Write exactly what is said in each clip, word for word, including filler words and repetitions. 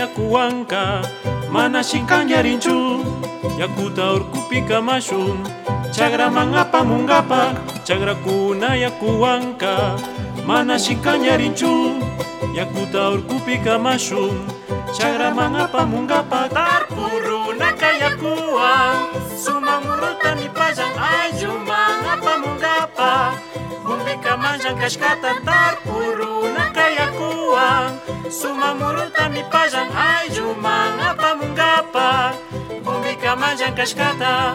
yakuwanka mana shinkanlla rinchu yakuta urkupika mashun chagraman apamungapak chagrakuna yakuwanka mana shinkanlla rinchu yakuta urkupika mashun chagraman apamungapak tarpurunaka yakuwan sumamuruta nipayan ayuman apamungapak bumbika manjan kashkata tarpurunaka yakuwan sumamuruta nipayan ayuman apamungapak bumbika manjan kashkata.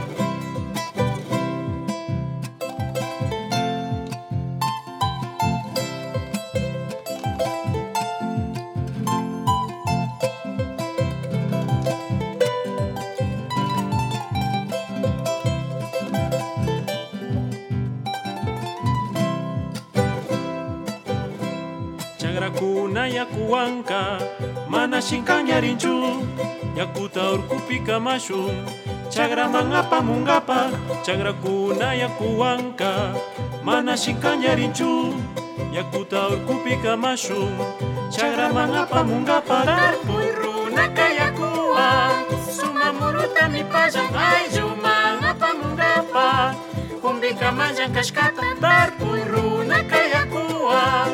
Chagrakuna yakuwanka mana shinkanlla rinchu yakuta urkupika mashun chagraman apamungapak chagrakuna yakuwanka mana shinkanlla rinchu yakuta urkupika mashun chagraman apamungapak tarpurunaka yakuwan sumamuruta nipayan ayuman apamungapak bumbika manjan kashkata tarpurunaka yakuwan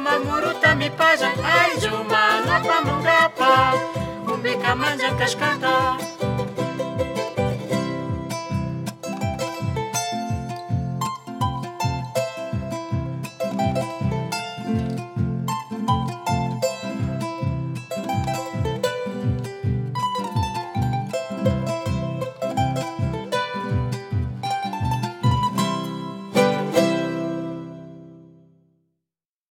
sumamuruta nipayan ayuman apamungapak bumbika manjan kashkata.